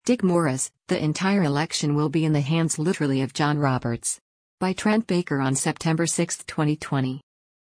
Dick Morris, the entire election will be in the hands literally of John Roberts. By Trent Baker on September 6, 2020.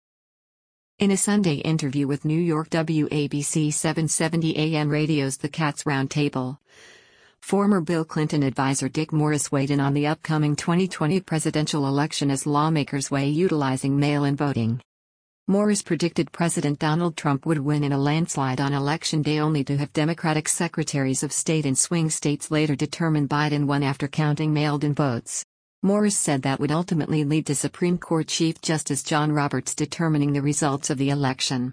In a Sunday interview with New York WABC 770 AM radio's The Cats Roundtable, former Bill Clinton advisor Dick Morris weighed in on the upcoming 2020 presidential election as lawmakers weigh utilizing mail-in voting. Morris predicted President Donald Trump would win in a landslide on Election Day, only to have Democratic secretaries of state in swing states later determine Biden won after counting mailed-in votes. Morris said that would ultimately lead to Supreme Court Chief Justice John Roberts determining the results of the election.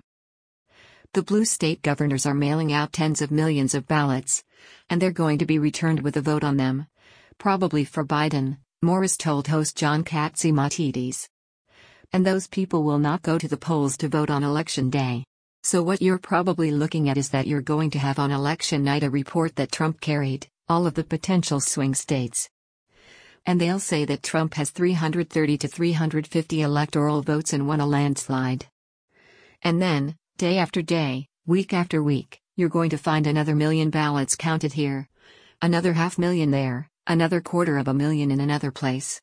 The blue state governors are mailing out tens of millions of ballots, and they're going to be returned with a vote on them, probably for Biden, Morris told host John Catsimatidis. And those people will not go to the polls to vote on Election Day. So what you're probably looking at is that you're going to have on election night a report that Trump carried all of the potential swing states. And they'll say that Trump has 330 to 350 electoral votes and won a landslide. And then, day after day, week after week, you're going to find another million ballots counted here, another 500,000 there, another 250,000 in another place.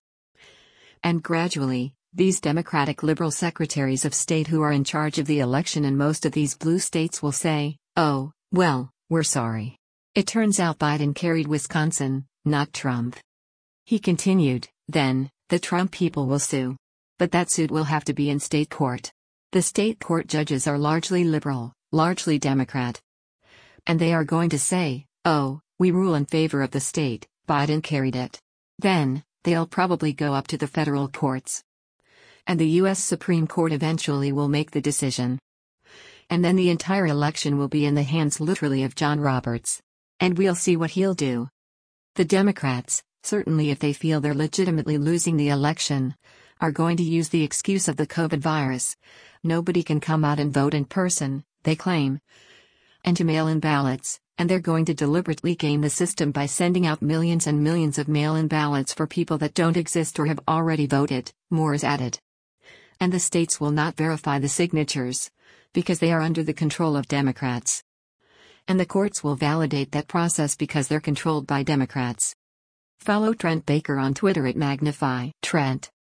And gradually, these Democratic liberal secretaries of state who are in charge of the election in most of these blue states will say, "Oh, well, we're sorry. It turns out Biden carried Wisconsin, not Trump." He continued, "Then, the Trump people will sue. But that suit will have to be in state court. The state court judges are largely liberal, largely Democrat. And they are going to say, 'Oh, we rule in favor of the state, Biden carried it.' Then, they'll probably go up to the federal courts. And the U.S. Supreme Court eventually will make the decision. And then the entire election will be in the hands literally of John Roberts. And we'll see what he'll do." The Democrats, certainly if they feel they're legitimately losing the election, are going to use the excuse of the COVID virus. Nobody can come out and vote in person, they claim, and to mail in ballots, and they're going to deliberately game the system by sending out millions and millions of mail-in ballots for people that don't exist or have already voted, Morris added. And the states will not verify the signatures, because they are under the control of Democrats. And the courts will validate that process because they're controlled by Democrats. Follow Trent Baker on Twitter at Magnify Trent.